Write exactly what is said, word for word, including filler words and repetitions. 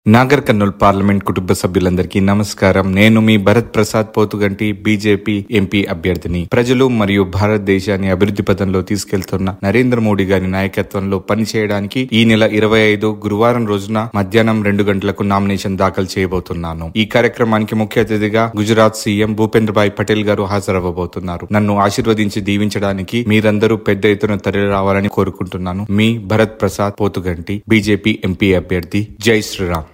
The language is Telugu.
నాగర్ కర్నూల్ పార్లమెంట్ కుటుంబ సభ్యులందరికీ నమస్కారం. నేను మీ భరత్ ప్రసాద్ పోతుగంటి, బీజేపీ ఎంపీ అభ్యర్థిని. ప్రజలు మరియు భారతదేశాన్ని అభివృద్ధి పథంలో తీసుకెళ్తున్న నరేంద్ర మోడీ గారి నాయకత్వంలో పనిచేయడానికి ఈ నెల ఇరవై ఐదు గురువారం రోజున మధ్యాహ్నం రెండు గంటలకు నామినేషన్ దాఖలు చేయబోతున్నాను. ఈ కార్యక్రమానికి ముఖ్య అతిథిగా గుజరాత్ సీఎం భూపేంద్ర భాయ్ పటేల్ గారు హాజరవ్వబోతున్నారు. నన్ను ఆశీర్వదించి దీవించడానికి మీరందరూ పెద్ద ఎత్తున తరలి రావాలని కోరుకుంటున్నాను. మీ భరత్ ప్రసాద్ పోతుగంటి, బీజేపీ ఎంపీ అభ్యర్థి. జై శ్రీరామ్.